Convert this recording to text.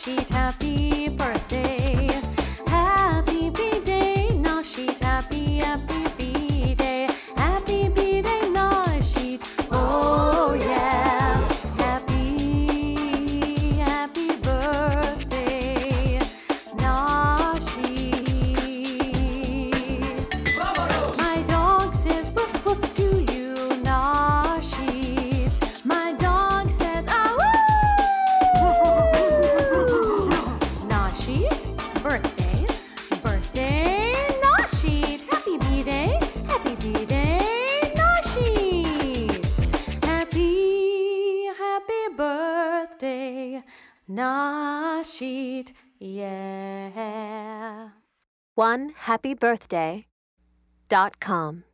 Nashit, happy birthday. Happy B-Day, Nashit, happy B-Day. Happy B-Day, Nashit, oh yeah. Happy birthday, Nashit. My dog says woof woof to you, Nashit. My dog says ah woo. Nashit, birthday, Nashit. Happy B-Day, Nashit. Happy birthday, Nashit, yeah. OneHappyBirthday.com